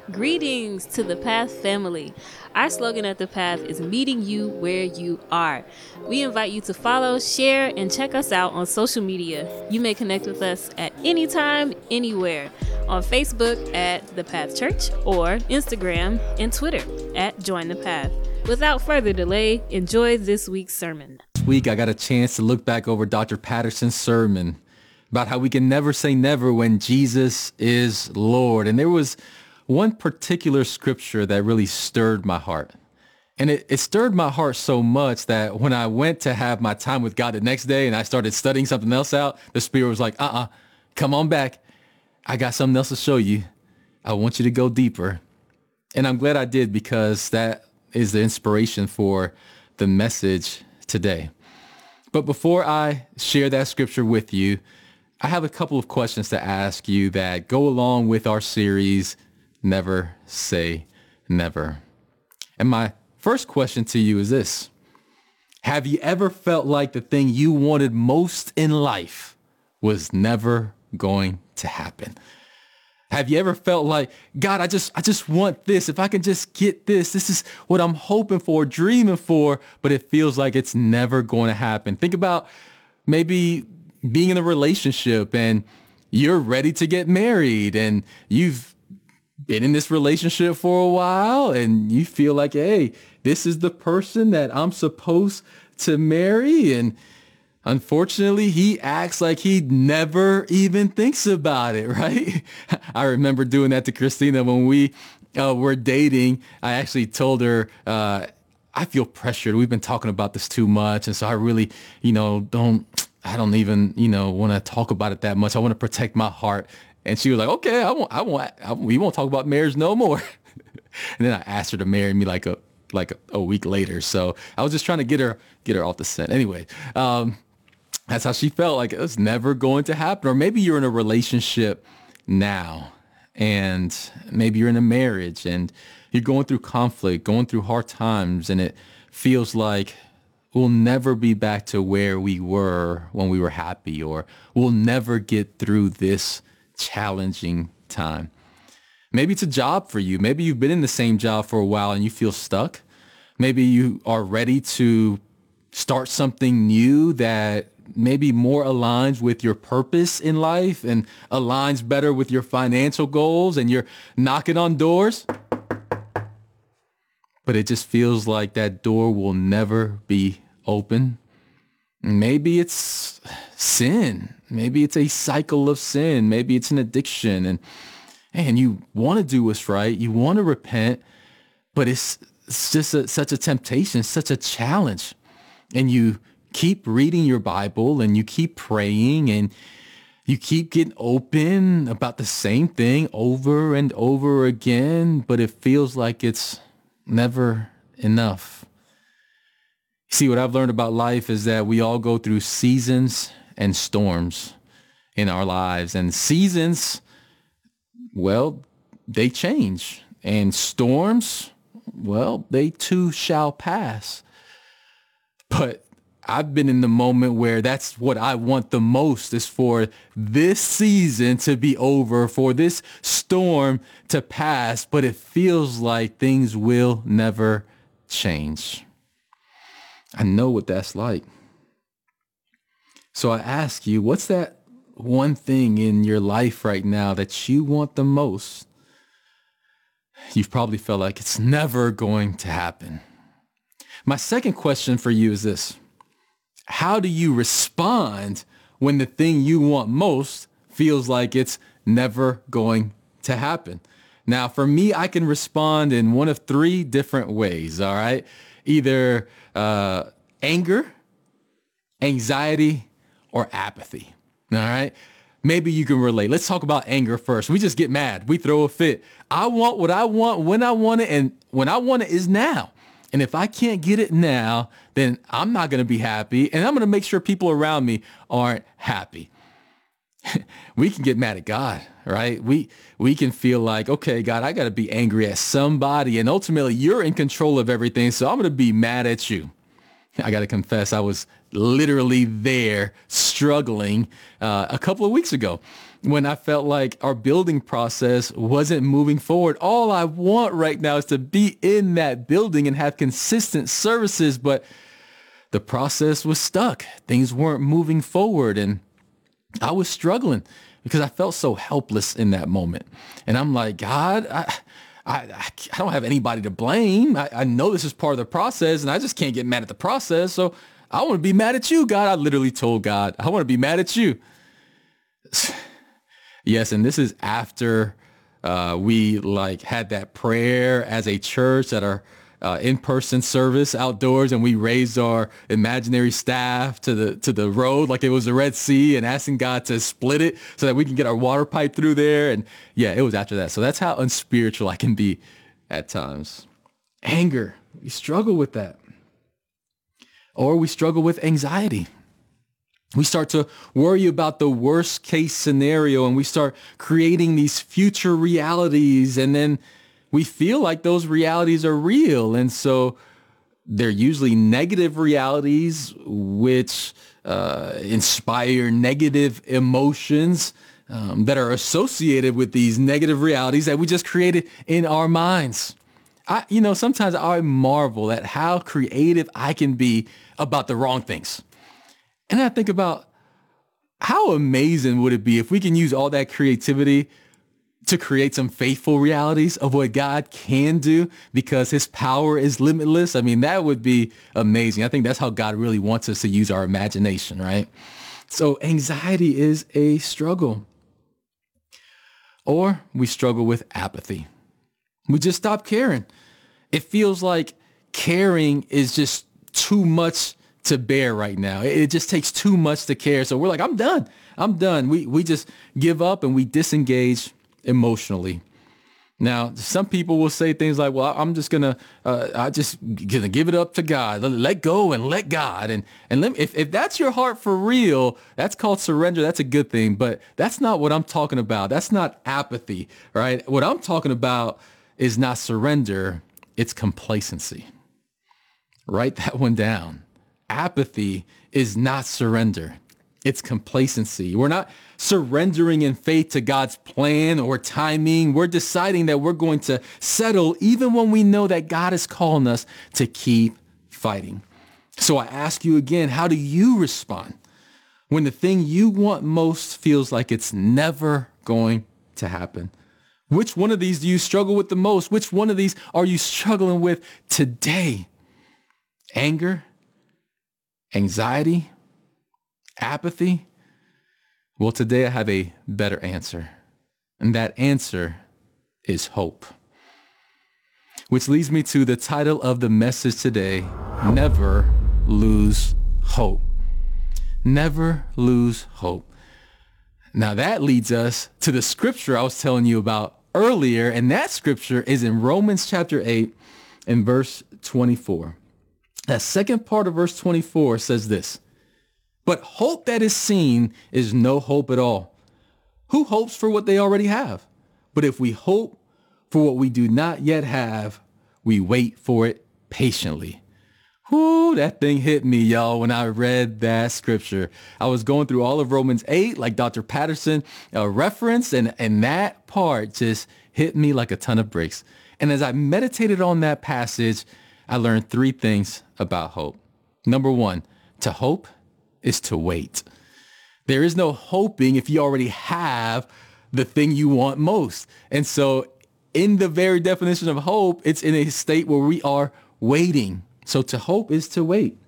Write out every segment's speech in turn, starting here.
Greetings to the Path family. Our slogan at the Path is meeting you where you are. We invite you to follow, share, and check us out on social media. You may connect with us at any time, anywhere. On Facebook at The Path Church or Instagram and Twitter at Join the Path. Without further delay, enjoy this week's sermon. This week, I got a chance to look back over Dr. Patterson's sermon about how we can never say never when Jesus is Lord. And there was one particular scripture that really stirred my heart. And it stirred my heart so much that when I went to have my time with God the next day and I started studying something else out, the Spirit was like, come on back. I got something else to show you. I want you to go deeper. And I'm glad I did, because that is the inspiration for the message today. But before I share that scripture with you, I have a couple of questions to ask you that go along with our series, Never Say Never. And my first question to you is this: have you ever felt like the thing you wanted most in life was never going to happen? Have you ever felt like, God, I just want this. If I can just get this, this is what I'm hoping for, dreaming for, but it feels like it's never going to happen. Think about maybe being in a relationship and you're ready to get married and you've been in this relationship for a while and you feel like, hey, this is the person that I'm supposed to marry. And unfortunately, he acts like he never even thinks about it, right? I remember doing that to Christina when we were dating. I actually told her, I feel pressured. We've been talking about this too much. And so I really, I don't even, want to talk about it that much. I want to protect my heart. And she was like, okay, we won't talk about marriage no more. And then I asked her to marry me like a week later. So I was just trying to get her off the scent. Anyway, that's how she felt, like it was never going to happen. Or maybe you're in a relationship now and maybe you're in a marriage and you're going through conflict, going through hard times, and it feels like we'll never be back to where we were when we were happy, or we'll never get through this challenging time. Maybe it's a job for you. Maybe you've been in the same job for a while and you feel stuck. Maybe you are ready to start something new that maybe more aligns with your purpose in life and aligns better with your financial goals, and you're knocking on doors, but it just feels like that door will never be open. Maybe it's sin. Maybe it's a cycle of sin. Maybe it's an addiction, and you want to do what's right. You want to repent, but it's just such a temptation, such a challenge. And you keep reading your Bible and you keep praying and you keep getting open about the same thing over and over again, but it feels like it's never enough. See, what I've learned about life is that we all go through seasons and storms in our lives. And seasons, well, they change. And storms, well, they too shall pass. But I've been in the moment where that's what I want the most, is for this season to be over, for this storm to pass, but it feels like things will never change. I know what that's like. So I ask you, what's that one thing in your life right now that you want the most? You've probably felt like it's never going to happen. My second question for you is this: how do you respond when the thing you want most feels like it's never going to happen? Now, for me, I can respond in one of three different ways, all right? Either anger, anxiety, or apathy, all right? Maybe you can relate. Let's talk about anger first. We just get mad. We throw a fit. I want what I want when I want it, and when I want it is now. And if I can't get it now, then I'm not going to be happy, and I'm going to make sure people around me aren't happy. We can get mad at God, right? We can feel like, okay, God, I got to be angry at somebody, and ultimately you're in control of everything, so I'm going to be mad at you. I got to confess, I was literally there struggling a couple of weeks ago. when I felt like our building process wasn't moving forward. All I want right now is to be in that building and have consistent services, but the process was stuck. Things weren't moving forward, and I was struggling because I felt so helpless in that moment. And I'm like, God, I don't have anybody to blame. I know this is part of the process, and I just can't get mad at the process. So I want to be mad at you, God. I literally told God, I want to be mad at you. Yes, and this is after we had that prayer as a church at our in-person service outdoors, and we raised our imaginary staff to the road like it was the Red Sea, and asking God to split it so that we can get our water pipe through there. And yeah, it was after that. So that's how unspiritual I can be at times. Anger, we struggle with that. Or we struggle with anxiety. We start to worry about the worst case scenario, and we start creating these future realities, and then we feel like those realities are real. And so they're usually negative realities, which inspire negative emotions that are associated with these negative realities that we just created in our minds. Sometimes I marvel at how creative I can be about the wrong things. And I think about how amazing would it be if we can use all that creativity to create some faithful realities of what God can do, because his power is limitless. I mean, that would be amazing. I think that's how God really wants us to use our imagination, right? So anxiety is a struggle. Or we struggle with apathy. We just stop caring. It feels like caring is just too much to bear right now. It just takes too much to care. So we're like, I'm done. We just give up and we disengage emotionally. Now, some people will say things like, well, I'm just gonna give it up to God. Let go and let God. And if that's your heart for real, that's called surrender. That's a good thing. But that's not what I'm talking about. That's not apathy, right? What I'm talking about is not surrender. It's complacency. Write that one down. Apathy is not surrender. It's complacency. We're not surrendering in faith to God's plan or timing. We're deciding that we're going to settle even when we know that God is calling us to keep fighting. So I ask you again, how do you respond when the thing you want most feels like it's never going to happen? Which one of these do you struggle with the most? Which one of these are you struggling with today? Anger? Anxiety? Apathy? Well, today I have a better answer. And that answer is hope. Which leads me to the title of the message today, Never Lose Hope. Never lose hope. Now that leads us to the scripture I was telling you about earlier, and that scripture is in Romans chapter 8 and verse 24. That second part of verse 24 says this, but hope that is seen is no hope at all. Who hopes for what they already have? But if we hope for what we do not yet have, we wait for it patiently. Whoo, that thing hit me, y'all, when I read that scripture. I was going through all of Romans 8, like Dr. Patterson referenced, and that part just hit me like a ton of bricks. And as I meditated on that passage, I learned three things about hope. Number one, to hope is to wait. There is no hoping if you already have the thing you want most. And so in the very definition of hope, it's in a state where we are waiting. So to hope is to wait.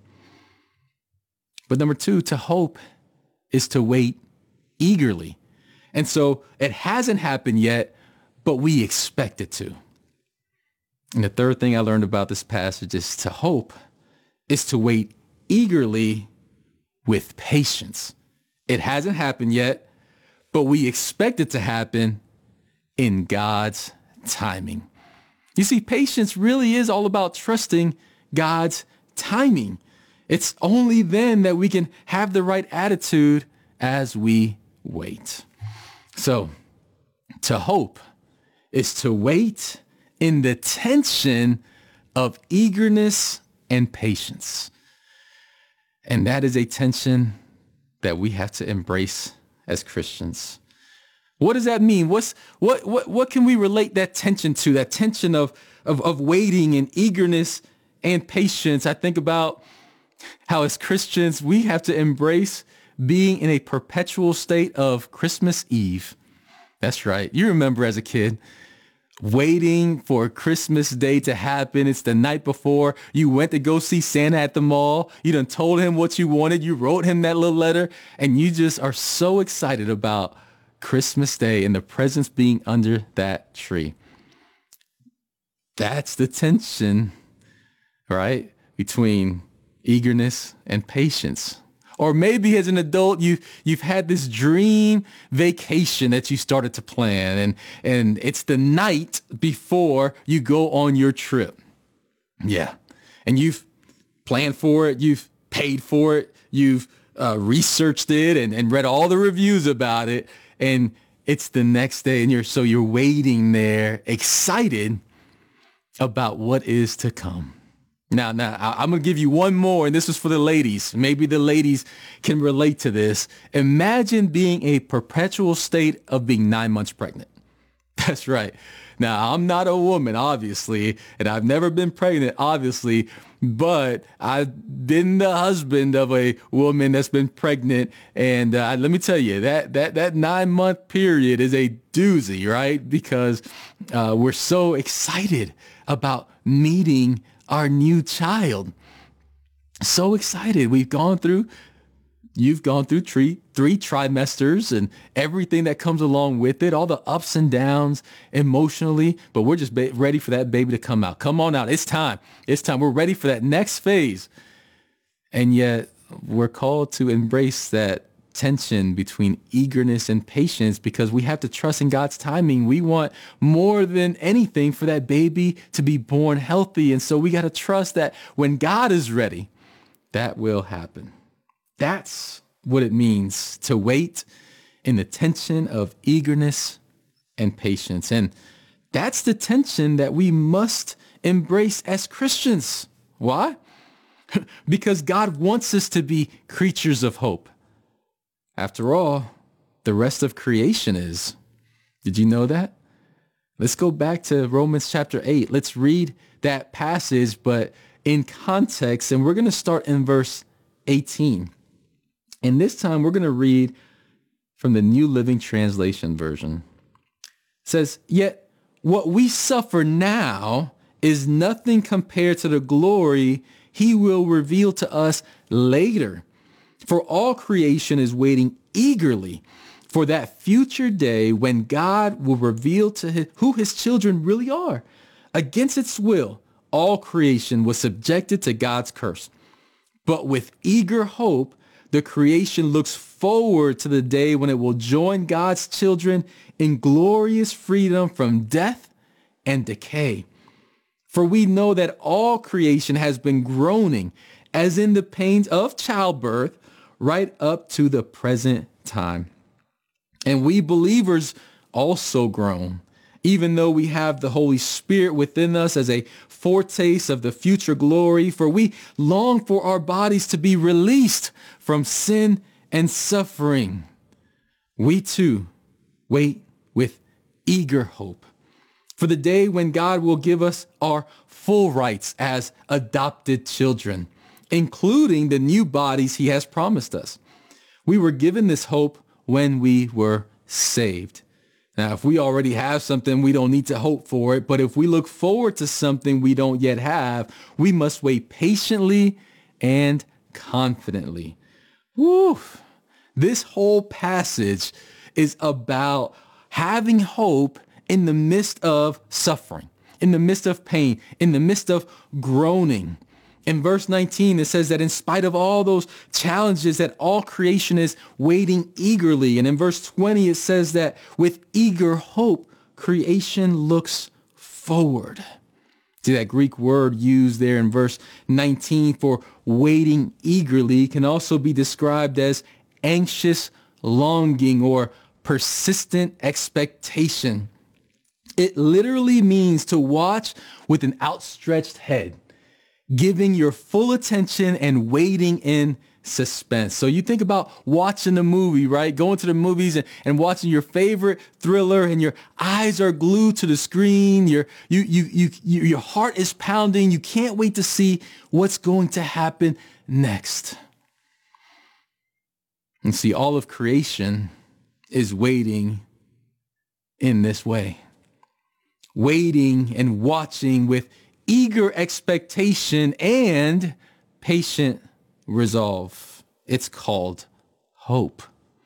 But number two, to hope is to wait eagerly. And so it hasn't happened yet, but we expect it to. And the third thing I learned about this passage is to hope is to wait eagerly with patience. It hasn't happened yet, but we expect it to happen in God's timing. You see, patience really is all about trusting God's timing. It's only then that we can have the right attitude as we wait. So, to hope is to wait in the tension of eagerness and patience. And that is a tension that we have to embrace as Christians. What does that mean? What can we relate that tension to? That tension of waiting and eagerness and patience. I think about how as Christians, we have to embrace being in a perpetual state of Christmas Eve. That's right. You remember as a kid, waiting for Christmas Day to happen. It's the night before. You went to go see Santa at the mall. You done told him what you wanted. You wrote him that little letter, and you just are so excited about Christmas Day and the presents being under that tree. That's the tension, right? Between eagerness and patience. Or maybe as an adult, you've had this dream vacation that you started to plan, and it's the night before you go on your trip. Yeah. And you've planned for it. You've paid for it. You've researched it and read all the reviews about it. And it's the next day, and you're waiting there, excited about what is to come. Now, I'm going to give you one more, and this is for the ladies. Maybe the ladies can relate to this. Imagine being a perpetual state of being 9 months pregnant. That's right. Now, I'm not a woman, obviously, and I've never been pregnant, obviously, but I've been the husband of a woman that's been pregnant. And let me tell you, that 9-month period is a doozy, right? Because we're so excited about meeting our new child. So excited. You've gone through three trimesters and everything that comes along with it, all the ups and downs emotionally, but we're just ready for that baby to come out. Come on out. It's time. We're ready for that next phase. And yet we're called to embrace that tension between eagerness and patience because we have to trust in God's timing. We want more than anything for that baby to be born healthy. And so we got to trust that when God is ready, that will happen. That's what it means to wait in the tension of eagerness and patience. And that's the tension that we must embrace as Christians. Why? Because God wants us to be creatures of hope. After all, the rest of creation is. Did you know that? Let's go back to Romans chapter 8. Let's read that passage, but in context, and we're going to start in verse 18. And this time we're going to read from the New Living Translation version. It says, "Yet what we suffer now is nothing compared to the glory he will reveal to us later. For all creation is waiting eagerly for that future day when God will reveal to who his children really are. Against its will, all creation was subjected to God's curse. But with eager hope, the creation looks forward to the day when it will join God's children in glorious freedom from death and decay. For we know that all creation has been groaning as in the pains of childbirth right up to the present time. And we believers also groan, even though we have the Holy Spirit within us as a foretaste of the future glory, for we long for our bodies to be released from sin and suffering. We too wait with eager hope for the day when God will give us our full rights as adopted children, including the new bodies he has promised us. We were given this hope when we were saved. Now, if we already have something, we don't need to hope for it. But if we look forward to something we don't yet have, we must wait patiently and confidently. Woo! This whole passage is about having hope in the midst of suffering, in the midst of pain, in the midst of groaning. In verse 19, it says that in spite of all those challenges, that all creation is waiting eagerly. And in verse 20, it says that with eager hope, creation looks forward. See, that Greek word used there in verse 19 for waiting eagerly can also be described as anxious longing or persistent expectation. It literally means to watch with an outstretched head, giving your full attention and waiting in suspense. So you think about watching a movie, right? Going to the movies and watching your favorite thriller, and your eyes are glued to the screen. Your heart is pounding. You can't wait to see what's going to happen next. And see, all of creation is waiting in this way. Waiting and watching with eager expectation and patient resolve. It's called hope.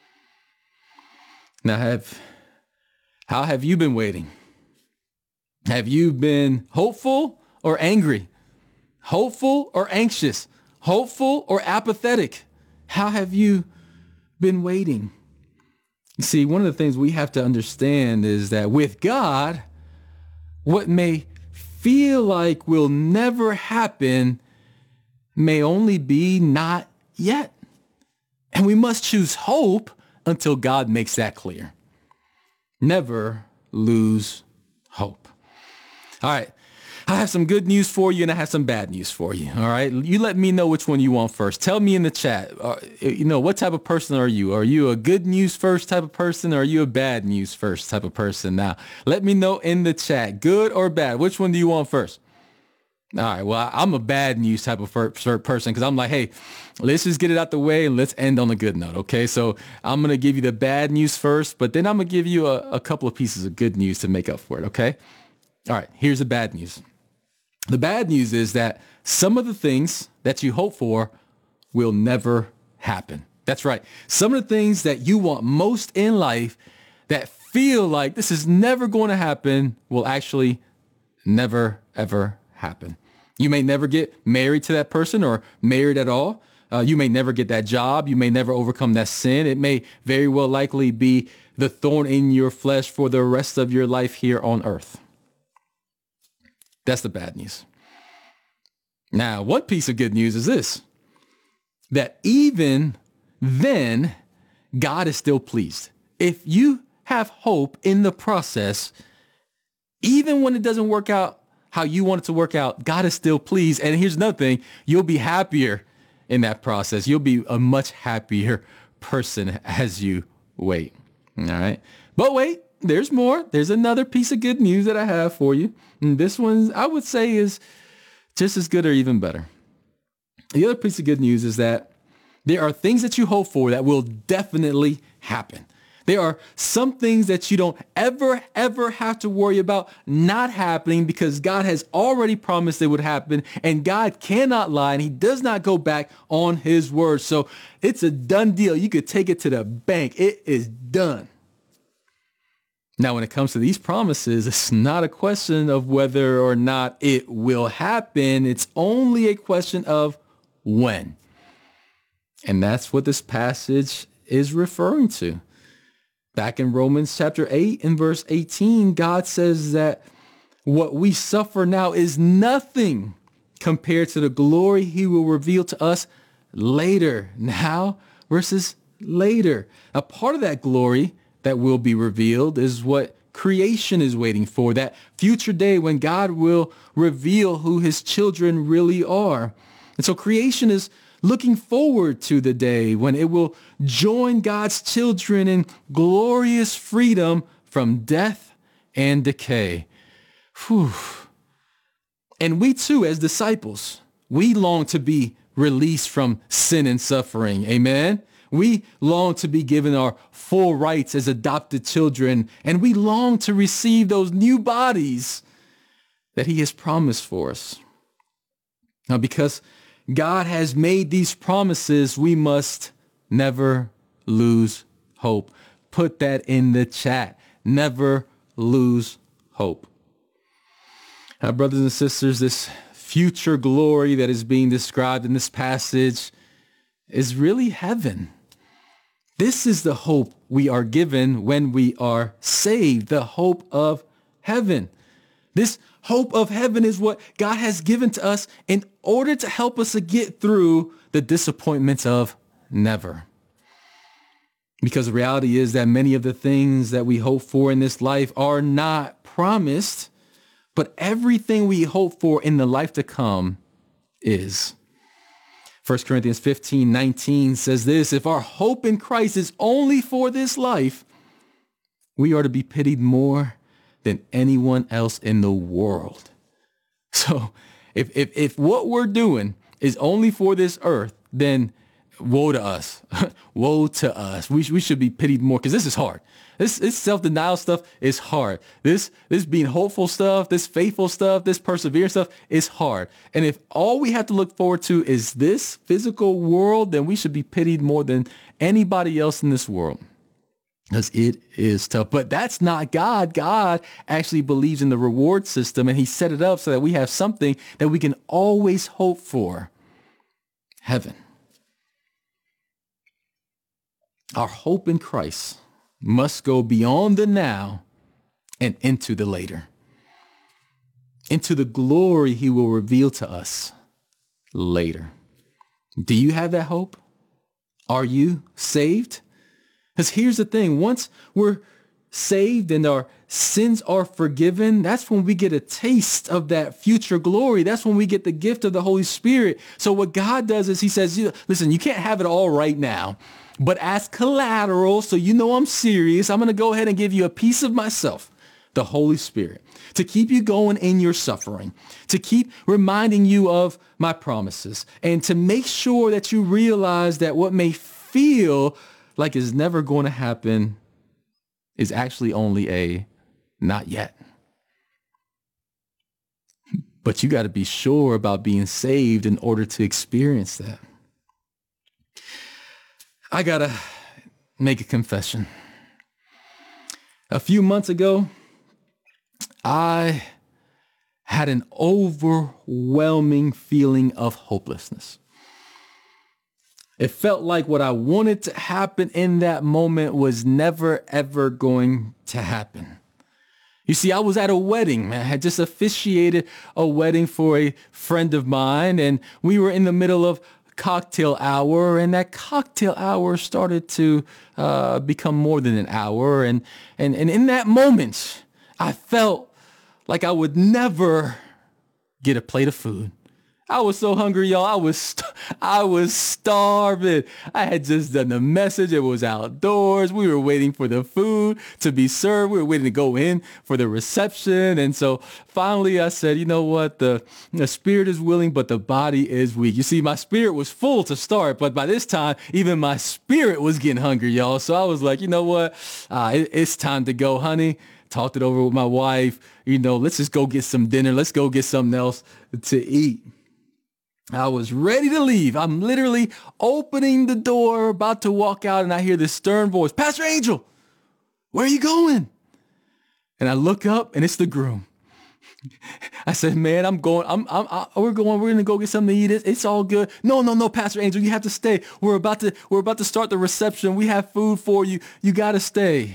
Now, how have you been waiting? Have you been hopeful or angry? Hopeful or anxious? Hopeful or apathetic? How have you been waiting? You see, one of the things we have to understand is that with God, what may feel like will never happen may only be not yet. And we must choose hope until God makes that clear. Never lose hope. All right. I have some good news for you and I have some bad news for you. All right. You let me know which one you want first. Tell me in the chat, what type of person are you? Are you a good news first type of person, or are you a bad news first type of person? Now, let me know in the chat, good or bad. Which one do you want first? All right. Well, I'm a bad news type of person because I'm like, hey, let's just get it out the way and let's end on a good note. Okay. So I'm going to give you the bad news first, but then I'm going to give you a couple of pieces of good news to make up for it. Okay. All right. Here's the bad news. The bad news is that some of the things that you hope for will never happen. That's right. Some of the things that you want most in life that feel like this is never going to happen will actually never, ever happen. You may never get married to that person or married at all. You may never get that job. You may never overcome that sin. It may very well likely be the thorn in your flesh for the rest of your life here on earth. That's the bad news. Now, one piece of good news is this, that even then, God is still pleased. If you have hope in the process, even when it doesn't work out how you want it to work out, God is still pleased. And here's another thing, you'll be happier in that process. You'll be a much happier person as you wait. All right. But wait. There's more. There's another piece of good news that I have for you. And this one, I would say, is just as good or even better. The other piece of good news is that there are things that you hope for that will definitely happen. There are some things that you don't ever have to worry about not happening because God has already promised they would happen, and God cannot lie, and he does not go back on his word. So it's a done deal. You could take it to the bank. It is done. Now, when it comes to these promises, it's not a question of whether or not it will happen. It's only a question of when. And that's what this passage is referring to. Back in Romans chapter 8 and verse 18, God says that what we suffer now is nothing compared to the glory he will reveal to us later. Now versus later. A part of that glory that will be revealed is what creation is waiting for, that future day when God will reveal who his children really are. And so creation is looking forward to the day when it will join God's children in glorious freedom from death and decay. Whew. And we too, as disciples, we long to be released from sin and suffering. Amen. We long to be given our full rights as adopted children, and we long to receive those new bodies that he has promised for us. Now, because God has made these promises, we must never lose hope. Put that in the chat. Never lose hope. Now, brothers and sisters, this future glory that is being described in this passage is really heaven. This is the hope we are given when we are saved, the hope of heaven. This hope of heaven is what God has given to us in order to help us to get through the disappointments of never. Because the reality is that many of the things that we hope for in this life are not promised, but everything we hope for in the life to come is. 1 Corinthians 15:19 says this, if our hope in Christ is only for this life, we are to be pitied more than anyone else in the world. So if what we're doing is only for this earth, then woe to us. Woe to us. We should be pitied more because this is hard. This self-denial stuff is hard. This being hopeful stuff, this faithful stuff, this perseverance stuff is hard. And if all we have to look forward to is this physical world, then we should be pitied more than anybody else in this world. Because it is tough. But that's not God. God actually believes in the reward system, and he set it up so that we have something that we can always hope for. Heaven. Our hope in Christ must go beyond the now and into the later, into the glory he will reveal to us later. Do you have that hope? Are you saved? Because here's the thing, once we're saved and our sins are forgiven, that's when we get a taste of that future glory. That's when we get the gift of the Holy Spirit. So what God does is he says, listen, you can't have it all right now, but as collateral, so you know I'm serious, I'm going to go ahead and give you a piece of myself, the Holy Spirit, to keep you going in your suffering, to keep reminding you of my promises, and to make sure that you realize that what may feel like is never going to happen is actually only a not yet. But you got to be sure about being saved in order to experience that. I got to make a confession. A few months ago, I had an overwhelming feeling of hopelessness. It felt like what I wanted to happen in that moment was never, ever going to happen. You see, I was at a wedding. I had just officiated a wedding for a friend of mine, and we were in the middle of cocktail hour, and that cocktail hour started to become more than an hour. And in that moment, I felt like I would never get a plate of food. I was so hungry, y'all. I was starving. I had just done the message. It was outdoors. We were waiting for the food to be served. We were waiting to go in for the reception. And so finally I said, you know what? The spirit is willing, but the body is weak. You see, my spirit was full to start, but by this time, even my spirit was getting hungry, y'all. So I was like, you know what? It's time to go, honey. Talked it over with my wife. Let's just go get some dinner. Let's go get something else to eat. I was ready to leave. I'm literally opening the door, about to walk out, and I hear this stern voice, Pastor Angel, where are you going? And I look up, and it's the groom. I said, man, I'm going. We're going to go get something to eat. It's all good. No, Pastor Angel, you have to stay. We're about to start the reception. We have food for you. You got to stay.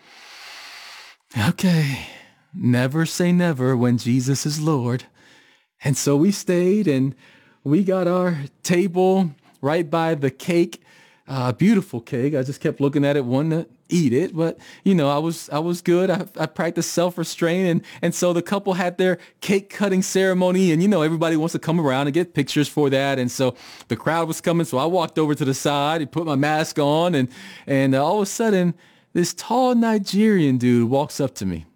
Okay. Never say never when Jesus is Lord. And so we stayed, and we got our table right by the cake, beautiful cake. I just kept looking at it, wanting to eat it, but I was good. I practiced self-restraint, and so the couple had their cake cutting ceremony, and everybody wants to come around and get pictures for that, and so the crowd was coming. So I walked over to the side and put my mask on, and all of a sudden, this tall Nigerian dude walks up to me.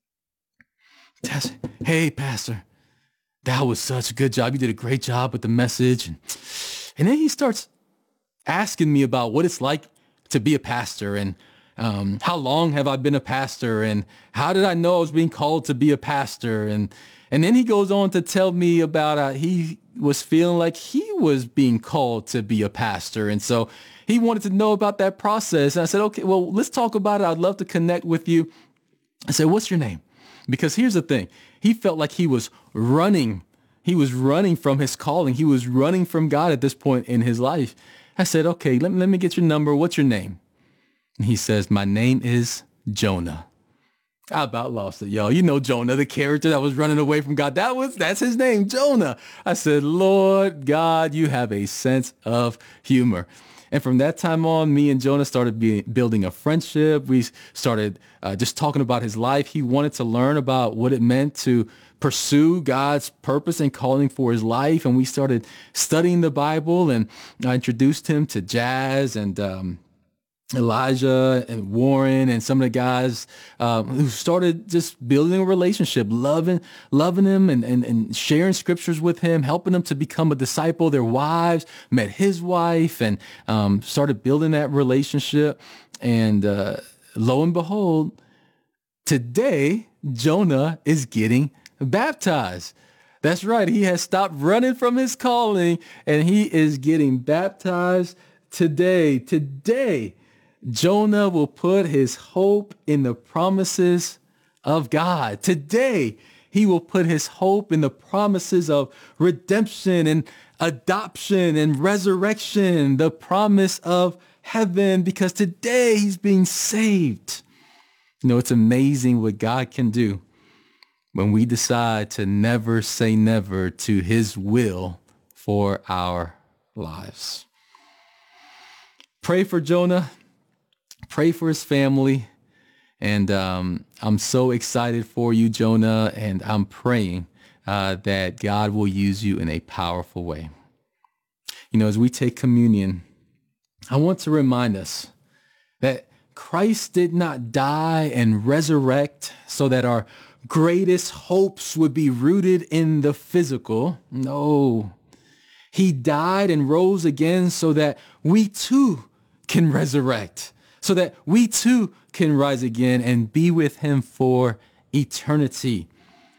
Hey, Pastor. That was such a good job. You did a great job with the message. And then he starts asking me about what it's like to be a pastor, and how long have I been a pastor, and how did I know I was being called to be a pastor? And then he goes on to tell me about he was feeling like he was being called to be a pastor. And so he wanted to know about that process. And I said, okay, well, let's talk about it. I'd love to connect with you. I said, what's your name? Because here's the thing. He felt like he was running. He was running from his calling. He was running from God at this point in his life. I said, okay, let me get your number. What's your name? And he says, my name is Jonah. I about lost it, y'all. You know Jonah, the character that was running away from God. That's his name, Jonah. I said, Lord God, you have a sense of humor. And from that time on, me and Jonah started building a friendship. We started just talking about his life. He wanted to learn about what it meant to pursue God's purpose and calling for his life. And we started studying the Bible, and I introduced him to Jazz and Elijah and Warren and some of the guys who started just building a relationship, loving him and sharing scriptures with him, helping him to become a disciple. Their wives met his wife and started building that relationship. And lo and behold, today, Jonah is getting baptized. That's right. He has stopped running from his calling and he is getting baptized today. Today, Jonah will put his hope in the promises of God. Today, he will put his hope in the promises of redemption and adoption and resurrection, the promise of heaven, because today he's being saved. You know, it's amazing what God can do when we decide to never say never to his will for our lives. Pray for Jonah. Pray for his family. And I'm so excited for you, Jonah, and I'm praying that God will use you in a powerful way. You know, as we take communion, I want to remind us that Christ did not die and resurrect so that our greatest hopes would be rooted in the physical. No, he died and rose again so that we too can resurrect, so that we too can rise again and be with him for eternity.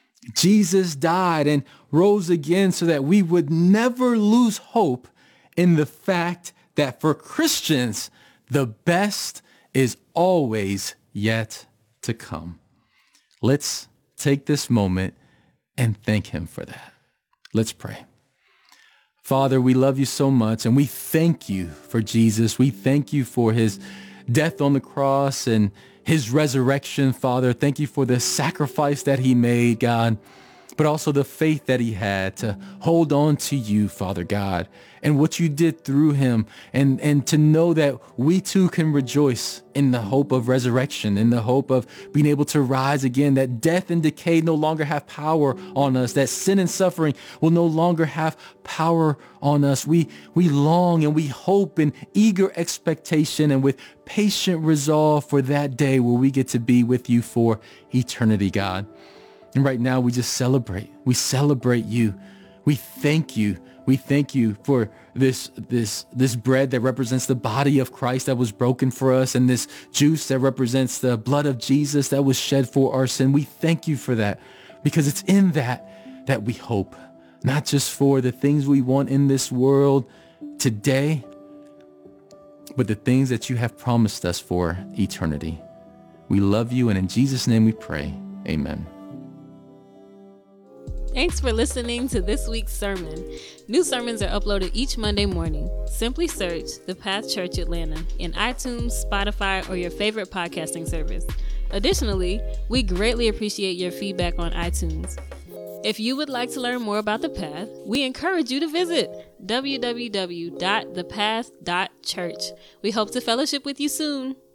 Jesus died and rose again so that we would never lose hope in the fact that for Christians, the best is always yet to come. Let's take this moment and thank him for that. Let's pray. Father, we love you so much, and we thank you for Jesus. We thank you for his death on the cross and his resurrection, Father. Thank you for the sacrifice that he made, God, but also the faith that he had to hold on to you, Father God, and what you did through him, and to know that we too can rejoice in the hope of resurrection, in the hope of being able to rise again, that death and decay no longer have power on us, that sin and suffering will no longer have power on us. We long and we hope in eager expectation and with patient resolve for that day where we get to be with you for eternity, God. And right now we just celebrate. We celebrate you. We thank you. We thank you for this bread that represents the body of Christ that was broken for us, and this juice that represents the blood of Jesus that was shed for our sin. We thank you for that, because it's in that we hope, not just for the things we want in this world today, but the things that you have promised us for eternity. We love you, and in Jesus' name we pray. Amen. Thanks for listening to this week's sermon. New sermons are uploaded each Monday morning. Simply search The Path Church Atlanta in iTunes, Spotify, or your favorite podcasting service. Additionally, we greatly appreciate your feedback on iTunes. If you would like to learn more about The Path, we encourage you to visit www.thepath.church. We hope to fellowship with you soon.